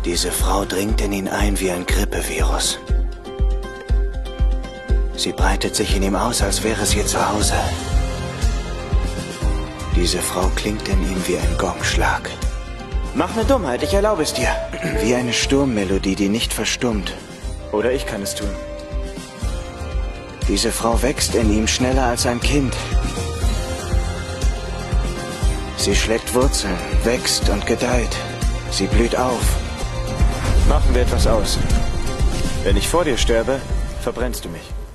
Diese Frau dringt in ihn ein wie ein Grippevirus. Sie breitet sich in ihm aus, als wäre es ihr Zuhause. Diese Frau klingt in ihm wie ein Gongschlag. Mach eine Dummheit, ich erlaube es dir. Wie eine Sturmmelodie, die nicht verstummt. Oder ich kann es tun. Diese Frau wächst in ihm schneller als ein Kind. Sie schlägt Wurzeln, wächst und gedeiht. Sie blüht auf. Machen wir etwas aus. Wenn ich vor dir sterbe, verbrennst du mich.